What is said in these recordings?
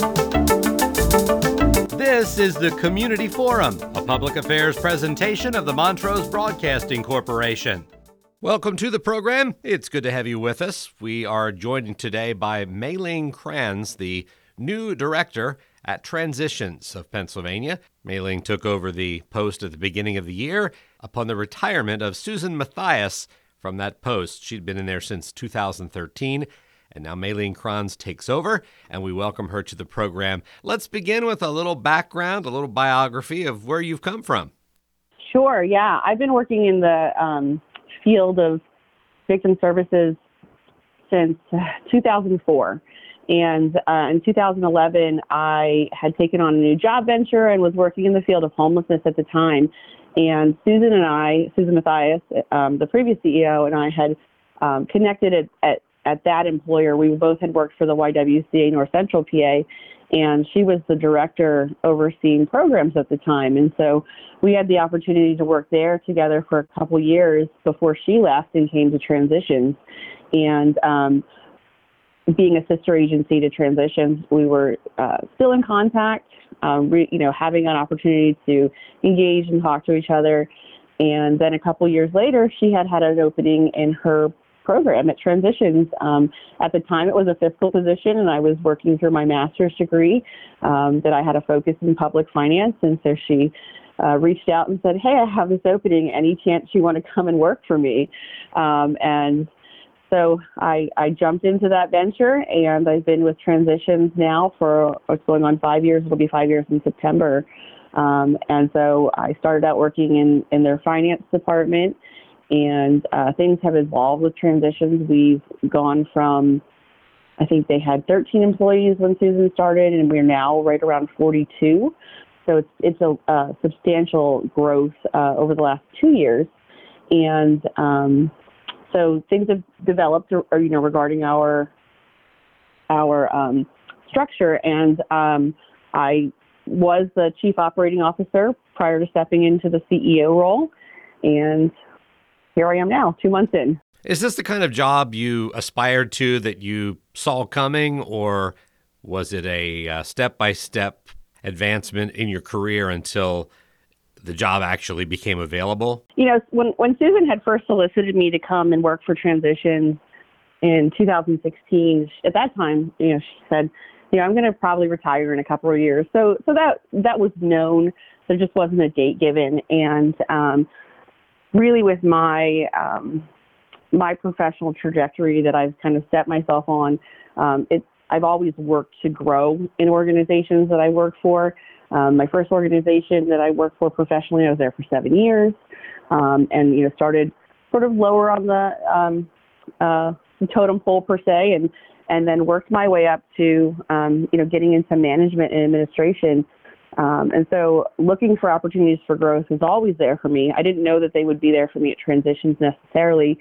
This is the Community Forum, a public affairs presentation of the Montrose Broadcasting Corporation. Welcome to the program. It's good to have you with us. We are joined today by Maylene Kranz, the new director at Transitions of Pennsylvania. Maylene took over the post at the beginning of the year upon the retirement of Susan Mathias from that post. She'd been in there since 2013. And now Maylene Kranz takes over, and we welcome her to the program. Let's begin with a little background, a little biography of where you've come from. Sure, yeah. I've been working in the field of victim services since 2004. And in 2011, I had taken on a new job venture and was working in the field of homelessness at the time. And Susan Mathias, the previous CEO, and I had connected at that employer. We both had worked for the YWCA North Central PA, and she was the director overseeing programs at the time. And so we had the opportunity to work there together for a couple years before she left and came to Transitions. And being a sister agency to Transitions, we were still in contact, having an opportunity to engage and talk to each other. And then a couple years later, she had an opening in her program at Transitions. At the time, it was a fiscal position, and I was working through my master's degree that I had a focus in public finance. And so she reached out and said, "Hey, I have this opening. Any chance you want to come and work for me?" And so I jumped into that venture, and I've been with Transitions now for what's going on 5 years. It'll be 5 years in September. And so I started out working in their finance department. And things have evolved with Transitions. We've gone from, I think they had 13 employees when Susan started, and we're now right around 42. So it's a substantial growth over the last 2 years. And so things have developed, regarding our structure. And I was the chief operating officer prior to stepping into the CEO role, and here I am now, 2 months in. Is this the kind of job you aspired to, that you saw coming, or was it a step-by-step advancement in your career until the job actually became available? When Susan had first solicited me to come and work for Transitions in 2016, at that time, she said, I'm going to probably retire in a couple of years. So that was known. There just wasn't a date given. And really, with my my professional trajectory that I've kind of set myself on, I've always worked to grow in organizations that I work for. My first organization that I worked for professionally, I was there for 7 years, and started sort of lower on the totem pole per se, and then worked my way up to getting into management and administration. And so looking for opportunities for growth was always there for me. I didn't know that they would be there for me at Transitions necessarily.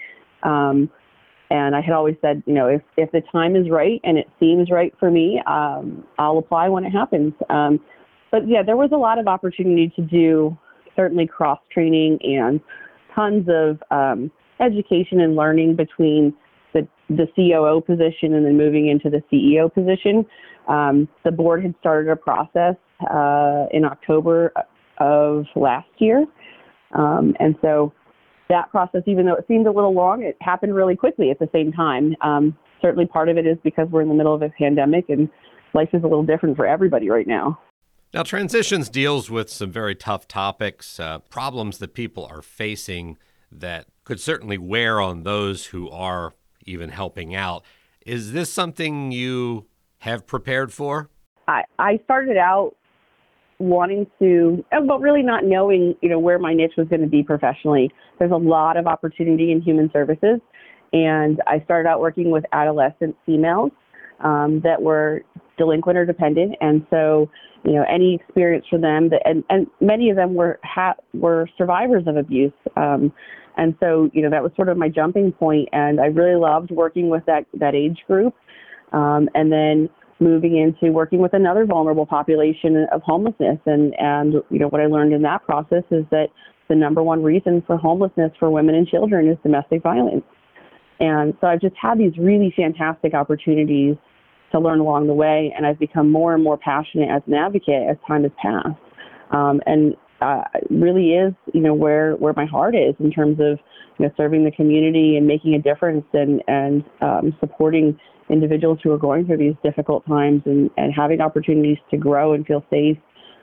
And I had always said, if the time is right and it seems right for me, I'll apply when it happens. But yeah, there was a lot of opportunity to do certainly cross-training and tons of education and learning between the COO position and then moving into the CEO position. The board had started a process in October of last year. And so that process, even though it seemed a little long, it happened really quickly at the same time. Certainly part of it is because we're in the middle of a pandemic and life is a little different for everybody right now. Now, Transitions deals with some very tough topics, problems that people are facing that could certainly wear on those who are even helping out. Is this something you have prepared for? I started out wanting to, but really not knowing, where my niche was going to be professionally. There's a lot of opportunity in human services, and I started out working with adolescent females that were delinquent or dependent, and so any experience for them and many of them were survivors of abuse, and so that was sort of my jumping point, and I really loved working with that age group, and then moving into working with another vulnerable population of homelessness. And what I learned in that process is that the number one reason for homelessness for women and children is domestic violence. And so I've just had these really fantastic opportunities learn along the way, and I've become more and more passionate as an advocate as time has passed. And really is, where my heart is in terms of, serving the community and making a difference and supporting individuals who are going through these difficult times and having opportunities to grow and feel safe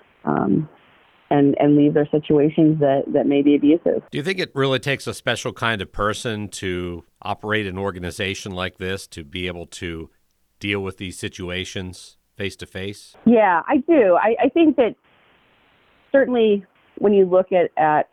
and leave their situations that may be abusive. Do you think it really takes a special kind of person to operate an organization like this, to be able to deal with these situations face to face? Yeah, I do. I think that certainly when you look at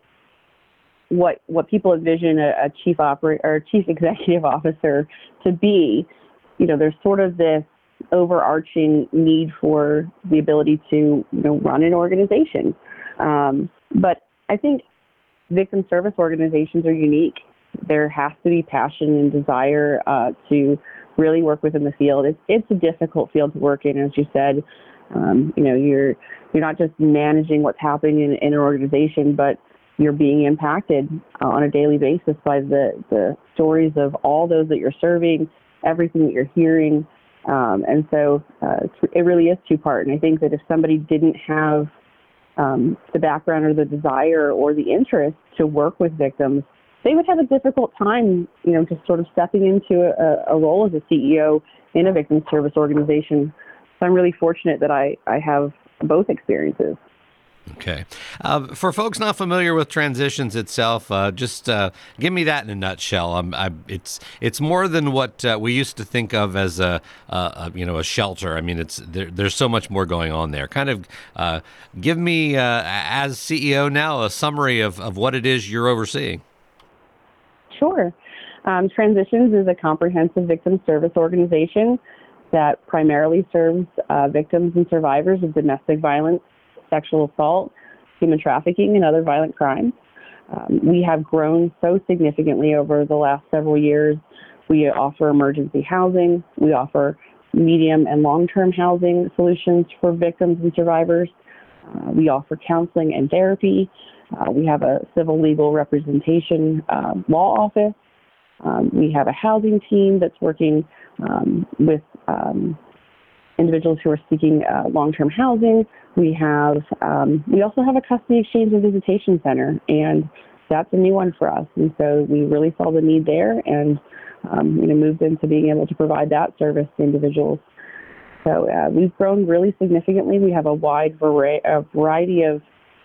what people envision a chief executive officer to be, there's sort of this overarching need for the ability to run an organization. But I think victim service organizations are unique. There has to be passion and desire to really work within the field. It's a difficult field to work in, as you said. You're not just managing what's happening in an organization, but you're being impacted on a daily basis by the stories of all those that you're serving, everything that you're hearing. And so it really is two-part. And I think that if somebody didn't have the background or the desire or the interest to work with victims, they would have a difficult time, just sort of stepping into a role as a CEO in a victim service organization. So I'm really fortunate that I have both experiences. Okay. For folks not familiar with Transitions itself, just give me that in a nutshell. It's more than what we used to think of as a shelter. I mean, there's so much more going on there. Kind of give me, as CEO now, a summary of what it is you're overseeing. Sure. Transitions is a comprehensive victim service organization that primarily serves victims and survivors of domestic violence, sexual assault, human trafficking, and other violent crimes. We have grown so significantly over the last several years. We offer emergency housing. We offer medium and long-term housing solutions for victims and survivors. We offer counseling and therapy. We have a civil legal representation law office. We have a housing team that's working with individuals who are seeking long-term housing. We also have a custody exchange and visitation center, and that's a new one for us. And so we really saw the need there and moved into being able to provide that service to individuals. So we've grown really significantly. We have a wide variety of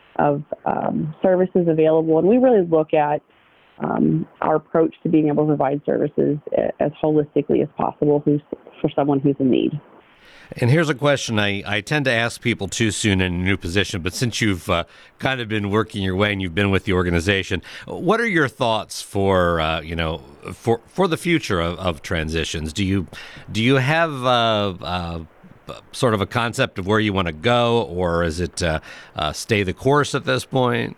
services available, and we really look at our approach to being able to provide services as holistically as possible for someone who's in need. And here's a question I tend to ask people too soon in a new position, but since you've kind of been working your way and you've been with the organization, what are your thoughts for the future of Transitions? Do you have sort of a concept of where you want to go, or is it stay the course at this point?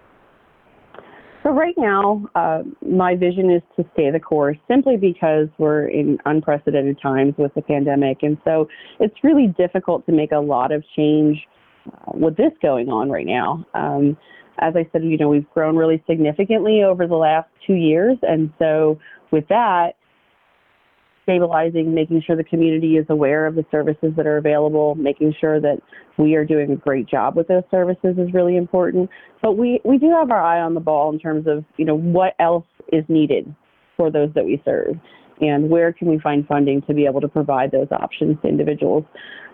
So right now, my vision is to stay the course simply because we're in unprecedented times with the pandemic. And so it's really difficult to make a lot of change with this going on right now. As I said, we've grown really significantly over the last 2 years. And so with that, stabilizing, making sure the community is aware of the services that are available, making sure that we are doing a great job with those services is really important. But we do have our eye on the ball in terms of, what else is needed for those that we serve and where can we find funding to be able to provide those options to individuals.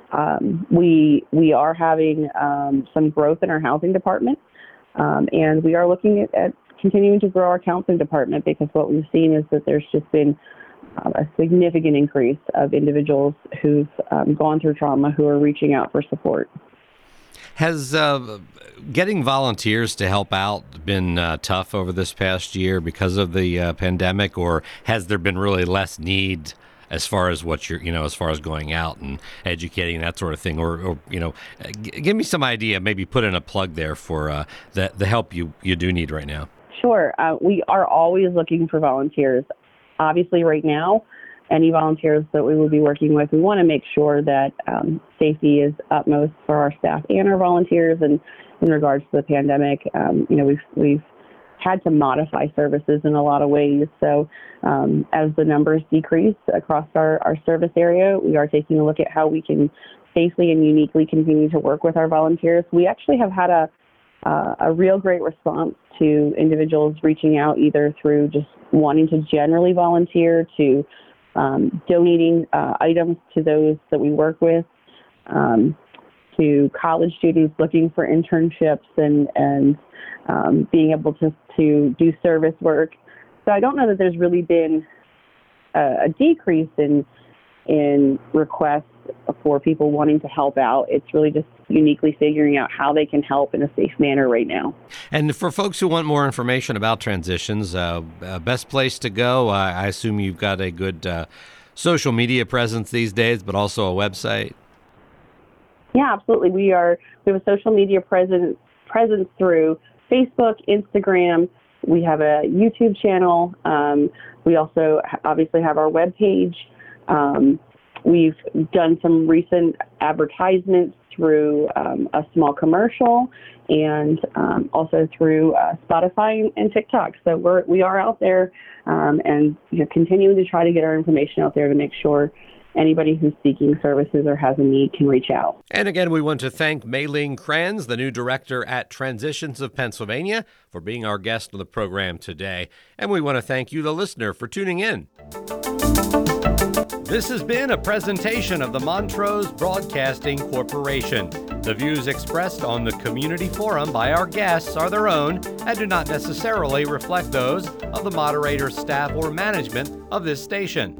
We are having some growth in our housing department, and we are looking at continuing to grow our counseling department because what we've seen is that there's just been a significant increase of individuals who've gone through trauma who are reaching out for support. Has getting volunteers to help out been tough over this past year because of the pandemic, or has there been really less need as far as what you're, as far as going out and educating, that sort of thing? Or give me some idea, maybe put in a plug there for the help you do need right now. Sure. We are always looking for volunteers. Obviously, right now, any volunteers that we will be working with, we want to make sure that safety is utmost for our staff and our volunteers. And in regards to the pandemic, we've had to modify services in a lot of ways. So as the numbers decrease across our service area, we are taking a look at how we can safely and uniquely continue to work with our volunteers. We actually have had a real great response to individuals reaching out either through just wanting to generally volunteer to donating items to those that we work with, to college students looking for internships and being able to do service work. So I don't know that there's really been a decrease in requests for people wanting to help out. It's really just uniquely figuring out how they can help in a safe manner right now. And for folks who want more information about Transitions, best place to go, I assume you've got a good social media presence these days, but also a website. Yeah, absolutely. We have a social media presence through Facebook, Instagram. We have a YouTube channel. We also obviously have our webpage. We've done some recent advertisements through a small commercial and also through Spotify and TikTok. So we are out there and continuing to try to get our information out there to make sure anybody who's seeking services or has a need can reach out. And again, we want to thank Maylene Kranz, the new director at Transitions of Pennsylvania, for being our guest on the program today. And we want to thank you, the listener, for tuning in. This has been a presentation of the Montrose Broadcasting Corporation. The views expressed on the community forum by our guests are their own and do not necessarily reflect those of the moderator, staff, or management of this station.